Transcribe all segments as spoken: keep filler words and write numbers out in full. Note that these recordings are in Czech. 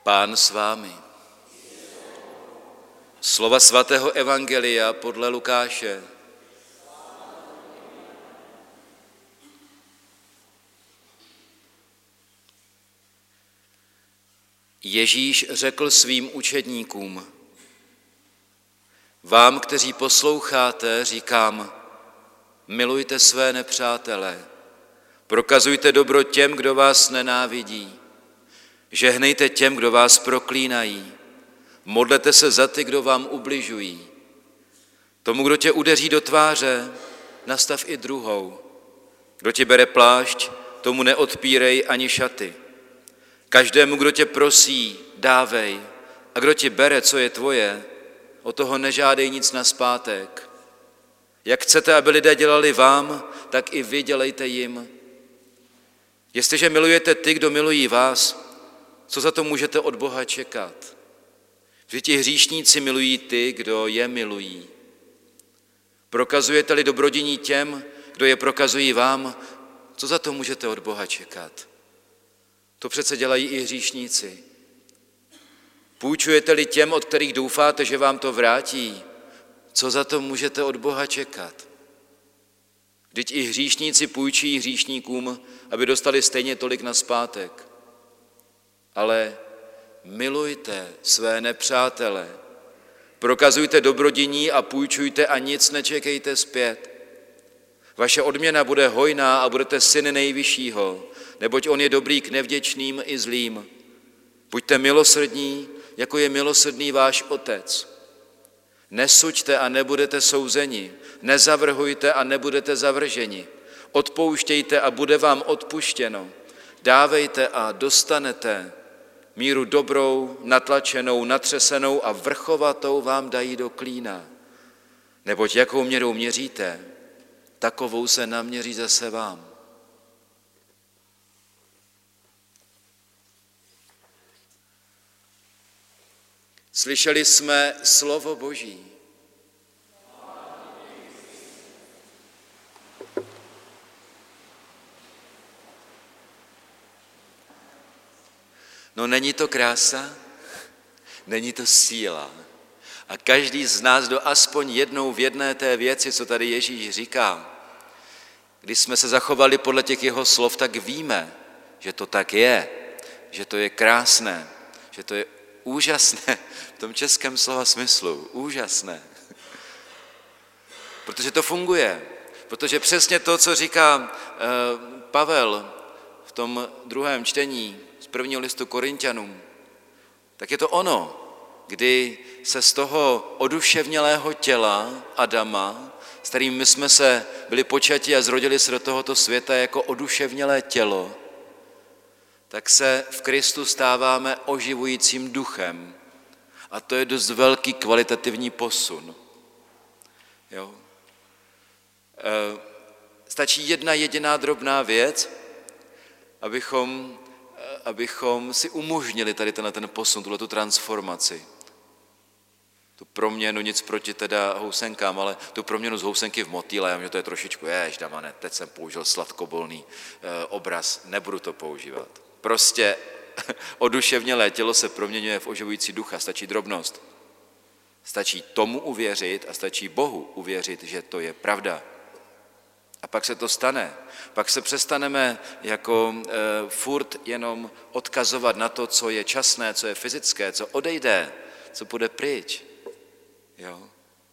Pán s vámi. Slova svatého evangelia podle Lukáše. Ježíš řekl svým učedníkům: Vám, kteří posloucháte, říkám, milujte své nepřátele, prokazujte dobro těm, kdo vás nenávidí, žehnejte těm, kdo vás proklínají, modlete se za ty, kdo vám ubližují. Tomu, kdo tě udeří do tváře, nastav i druhou. Kdo ti bere plášť, tomu neodpírej ani šaty. Každému, kdo tě prosí, dávej, a kdo ti bere, co je tvoje, od toho nežádej nic nazpátek. Jak chcete, aby lidé dělali vám, tak i vy dělejte jim. Jestliže milujete ty, kdo milují vás, co za to můžete od Boha čekat? Vždyť ti hříšníci milují ty, kdo je milují. Prokazujete-li dobrodiní těm, kdo je prokazují vám, co za to můžete od Boha čekat? To přece dělají i hříšníci. Půjčujete-li těm, od kterých doufáte, že vám to vrátí, co za to můžete od Boha čekat? Vždyť i hříšníci půjčují hříšníkům, aby dostali stejně tolik nazpátek. Ale milujte své nepřátele, prokazujte dobrodiní a půjčujte a nic nečekejte zpět. Vaše odměna bude hojná a budete syny nejvyššího, neboť on je dobrý k nevděčným i zlým. Buďte milosrdní, jako je milosrdný váš Otec. Nesuďte a nebudete souzeni, nezavrhujte a nebudete zavrženi. Odpouštějte a bude vám odpuštěno. Dávejte a dostanete. Míru dobrou, natlačenou, natřesenou a vrchovatou vám dají do klína. Neboť jakou měrou měříte, takovou se naměří zase vám. Slyšeli jsme slovo Boží. No není to krása? Není to síla? A každý z nás do aspoň jednou v jedné té věci, co tady Ježíš říká, když jsme se zachovali podle těch jeho slov, tak víme, že to tak je, že to je krásné, že to je úžasné v tom českém slova smyslu, úžasné. Protože to funguje, protože přesně to, co říká Pavel v tom druhém čtení z prvního listu Korinťanům, tak je to ono, kdy se z toho oduševnělého těla Adama, s kterým my jsme se byli počati a zrodili se do tohoto světa jako oduševnělé tělo, tak se v Kristu stáváme oživujícím duchem. A to je dost velký kvalitativní posun. Jo? E, stačí jedna jediná drobná věc, abychom, abychom si umožnili tady tenhle ten posun, tuhletu transformaci. Tu proměnu, nic proti teda housenkám, ale tu proměnu z housenky v motýla, já mě to je trošičku, jež, damane, teď jsem použil sladkobolný e, obraz, nebudu to používat. Prostě oduševnělé tělo se proměňuje v oživující ducha, stačí drobnost. Stačí tomu uvěřit a stačí Bohu uvěřit, že to je pravda. A pak se to stane. Pak se přestaneme jako e, furt jenom odkazovat na to, co je časné, co je fyzické, co odejde, co půjde pryč. Jo?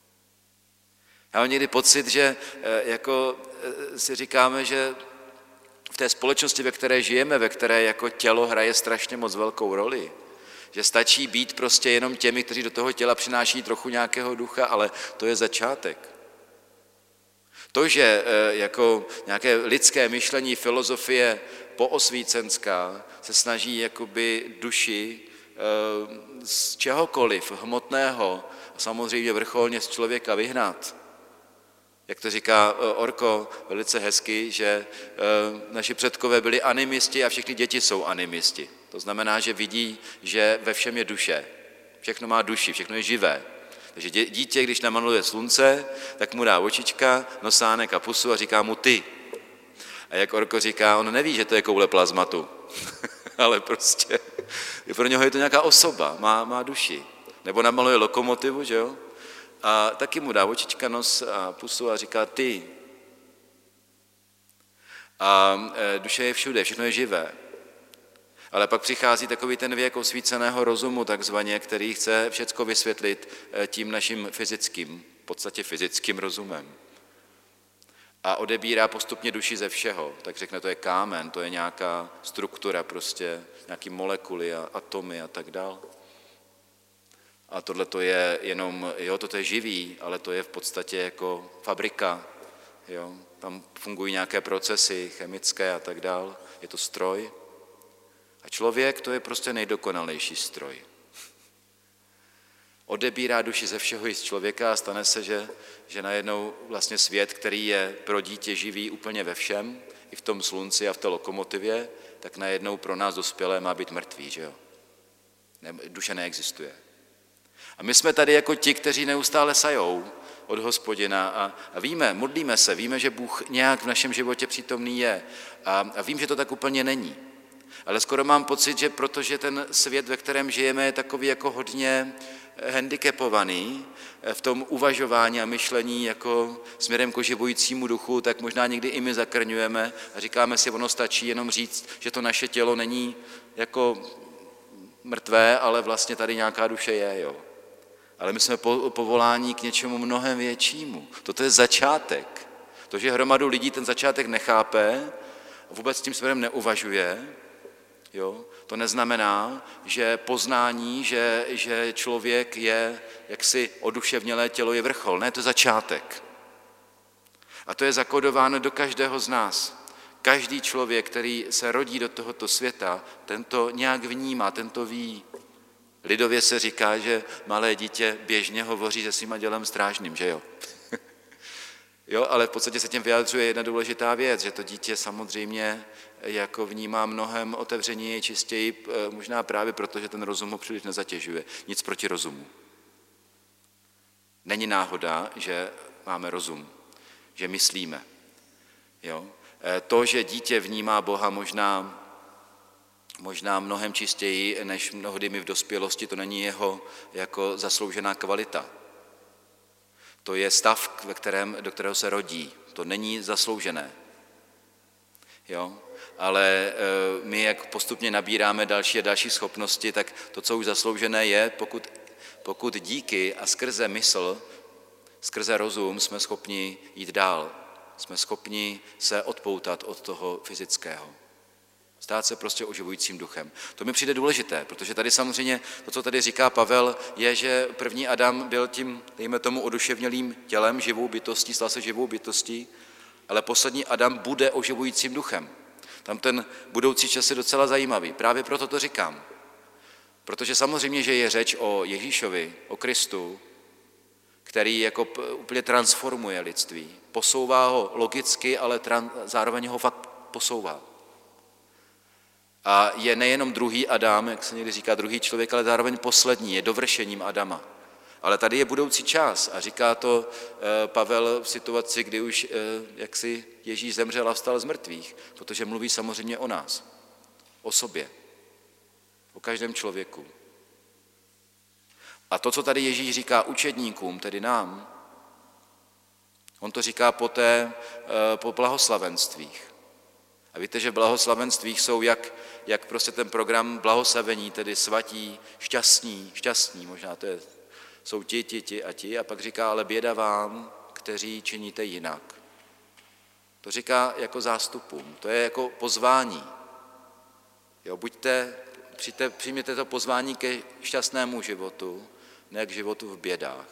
Já mám někdy pocit, že e, jako e, si říkáme, že v té společnosti, ve které žijeme, ve které jako tělo hraje strašně moc velkou roli, že stačí být prostě jenom těmi, kteří do toho těla přináší trochu nějakého ducha, ale to je začátek. To, že jako nějaké lidské myšlení, filozofie poosvícenská se snaží jakoby duši z čehokoliv hmotného a samozřejmě vrcholně z člověka vyhnat. Jak to říká Orko velice hezky, že naši předkové byli animisti a všechny děti jsou animisti. To znamená, že vidí, že ve všem je duše. Všechno má duši, všechno je živé. Takže dítě, když namaluje slunce, tak mu dá očička, nosánek a pusu a říká mu ty. A jak Orko říká, on neví, že to je koule plazmatu. ale prostě pro něho je to nějaká osoba, má, má duši. Nebo namaluje lokomotivu, že jo? A taky mu dá očička, nos a pusu a říká ty. A duše je všude, všechno je živé. Ale pak přichází takový ten věk osvíceného rozumu, takzvaně, který chce všecko vysvětlit tím naším fyzickým, v podstatě fyzickým rozumem. A odebírá postupně duši ze všeho. Tak řekne, to je kámen, to je nějaká struktura, prostě nějaký molekuly a atomy a tak dál. A tohle to je jenom, jo, toto je živý, ale to je v podstatě jako fabrika, jo. Tam fungují nějaké procesy chemické a tak dál. Je to stroj. A člověk, to je prostě nejdokonalejší stroj. Odebírá duši ze všeho i z člověka a stane se, že, že najednou vlastně svět, který je pro dítě živý úplně ve všem, i v tom slunci a v té lokomotivě, tak najednou pro nás dospělé má být mrtvý, že jo? Ne, duše neexistuje. A my jsme tady jako ti, kteří neustále sajou od Hospodina a, a víme, modlíme se, víme, že Bůh nějak v našem životě přítomný je a, a vím, že to tak úplně není. Ale skoro mám pocit, že protože ten svět, ve kterém žijeme, je takový jako hodně handicapovaný v tom uvažování a myšlení jako směrem k oživujícímu duchu, tak možná někdy i my zakrňujeme a říkáme si, ono stačí jenom říct, že to naše tělo není jako mrtvé, ale vlastně tady nějaká duše je, jo. Ale my jsme povoláni k něčemu mnohem většímu. Toto je začátek. To, že hromadu lidí ten začátek nechápe, vůbec tím směrem neuvažuje, jo, to neznamená, že poznání, že, že člověk je jaksi oduševnělé tělo je vrchol. Ne, to je začátek. A to je zakodováno do každého z nás. Každý člověk, který se rodí do tohoto světa, tento nějak vnímá, tento ví. Lidově se říká, že malé dítě běžně hovoří se svým andělem strážným, že jo? Jo, ale v podstatě se tím vyjadřuje jedna důležitá věc, že to dítě samozřejmě jako vnímá mnohem otevřeněji, čistěji, možná právě proto, že ten rozum ho příliš nezatěžuje. Nic proti rozumu. Není náhoda, že máme rozum, že myslíme. Jo? To, že dítě vnímá Boha možná, možná mnohem čistěji, než mnohdy my v dospělosti, to není jeho jako zasloužená kvalita. To je stav, ve kterém, do kterého se rodí. To není zasloužené. Jo? Ale e, my, jak postupně nabíráme další a další schopnosti, tak to, co už zasloužené je, pokud, pokud díky a skrze mysl, skrze rozum jsme schopni jít dál. Jsme schopni se odpoutat od toho fyzického. Stát se prostě oživujícím duchem. To mi přijde důležité, protože tady samozřejmě to, co tady říká Pavel, je, že první Adam byl tím, dejme tomu, oduševnělým tělem, živou bytostí, stal se živou bytostí, ale poslední Adam bude oživujícím duchem. Tam ten budoucí čas je docela zajímavý. Právě proto to říkám. Protože samozřejmě, že je řeč o Ježíšovi, o Kristu, který jako úplně transformuje lidství. Posouvá ho logicky, ale tran- zároveň ho fakt posouvá. A je nejenom druhý Adam, jak se někdy říká, druhý člověk, ale zároveň poslední, je dovršením Adama. Ale tady je budoucí čas a říká to Pavel v situaci, kdy už jaksi Ježíš zemřel a vstal z mrtvých, protože mluví samozřejmě o nás, o sobě, o každém člověku. A to, co tady Ježíš říká učedníkům, tedy nám, on to říká poté po blahoslavenstvích. A víte, že v blahoslavenstvích jsou jak, jak prostě ten program blahoslavení, tedy svatí, šťastní, šťastní, možná to je, jsou ti, ti, ti a ti, a pak říká, ale běda vám, kteří činíte jinak. To říká jako zástupům, to je jako pozvání. Jo, buďte, přijďte, přijměte to pozvání ke šťastnému životu, ne k životu v bědách.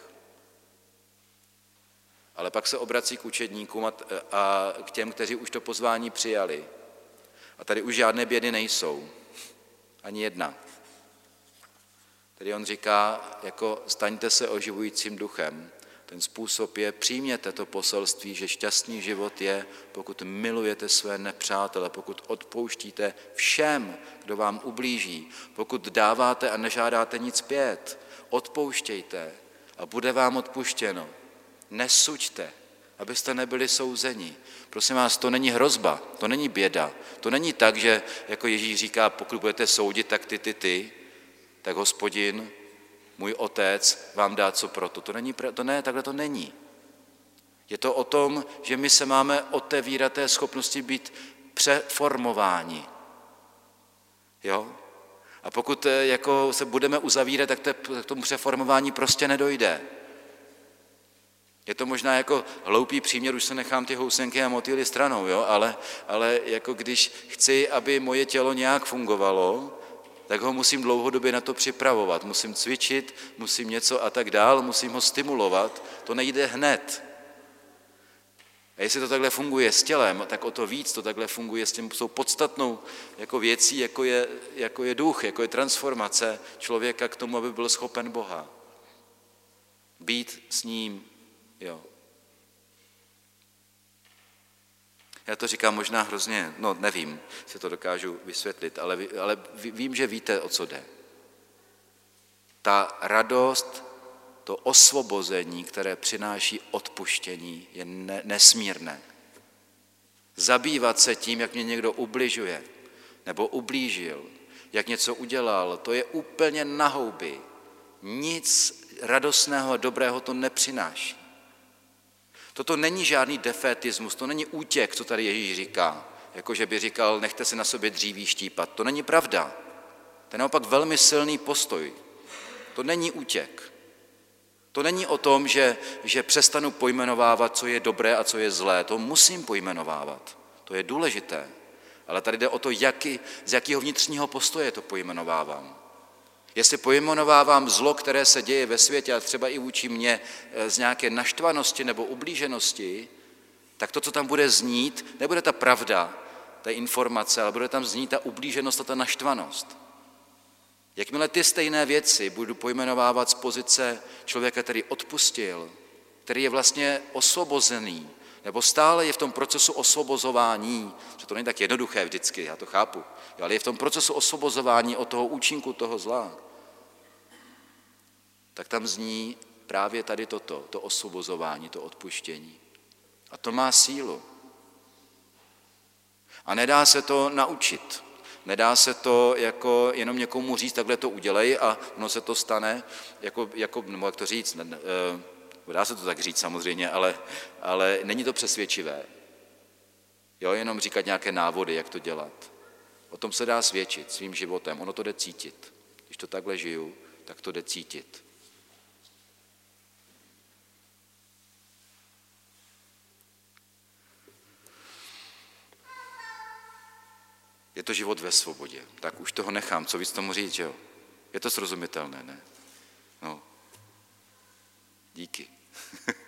Ale pak se obrací k učedníkům a, a k těm, kteří už to pozvání přijali. A tady už žádné bědy nejsou. Ani jedna. Tedy on říká, jako staňte se oživujícím duchem. Ten způsob je, přijměte to poselství, že šťastný život je, pokud milujete své nepřátele, pokud odpouštíte všem, kdo vám ublíží, pokud dáváte a nežádáte nic zpět, odpouštějte a bude vám odpuštěno. Nesuďte abyste nebyli souzeni. Prosím vás, to není hrozba, to není běda. To není tak, že jako Ježíš říká, pokud budete soudit, tak ty, ty, ty, tak Hospodin, můj otec, vám dá co proto. To není, to ne, takhle to není. Je to o tom, že my se máme otevírat té schopnosti být přeformováni. Jo? A pokud jako se budeme uzavírat, tak k tomu přeformování prostě nedojde. Je to možná jako hloupý příměr, už se nechám ty housenky a motýly stranou, jo? Ale, ale jako když chci, aby moje tělo nějak fungovalo, tak ho musím dlouhodobě na to připravovat. Musím cvičit, musím něco a tak dál, musím ho stimulovat. To nejde hned. A jestli to takhle funguje s tělem, tak o to víc to takhle funguje s tím jsou podstatnou jako věcí, jako je, jako je duch, jako je transformace člověka k tomu, aby byl schopen Boha. Být s ním, jo. Já to říkám možná hrozně, no nevím, si to dokážu vysvětlit, ale, ale vím, že víte, o co jde. Ta radost, to osvobození, které přináší odpuštění, je ne, nesmírné. Zabývat se tím, jak mě někdo ubližuje, nebo ublížil, jak něco udělal, to je úplně na houby. Nic radostného a dobrého to nepřináší. Toto není žádný defétismus, to není útěk, co tady Ježíš říká. Jako že by říkal, nechte si na sobě dříví štípat. To není pravda. To je naopak velmi silný postoj. To není útěk. To není o tom, že, že přestanu pojmenovávat, co je dobré a co je zlé. To musím pojmenovávat. To je důležité. Ale tady jde o to, jaký, z jakého vnitřního postoje to pojmenovávám. Jestli pojmenovávám zlo, které se děje ve světě a třeba i vůči mně z nějaké naštvanosti nebo ublíženosti, tak to, co tam bude znít, nebude ta pravda, ta informace, ale bude tam znít ta ublíženost a ta naštvanost. Jakmile ty stejné věci budu pojmenovávat z pozice člověka, který odpustil, který je vlastně osvobozený, nebo stále je v tom procesu osvobozování, že to není tak jednoduché vždycky, já to chápu, ale je v tom procesu osvobozování od toho účinku toho zla, tak tam zní právě tady toto, to osvobozování, to odpuštění. A to má sílu. A nedá se to naučit. Nedá se to jako jenom někomu říct, takhle to udělej a ono se to stane, jako, jako nebo jak to říct, dá se to tak říct samozřejmě, ale, ale není to přesvědčivé. Jo, jenom říkat nějaké návody, jak to dělat. O tom se dá svědčit svým životem, ono to jde cítit. Když to takhle žiju, tak to jde cítit. Je to život ve svobodě. Tak už toho nechám, co víc tomu říct, že jo? Je to srozumitelné, ne? No. Díky.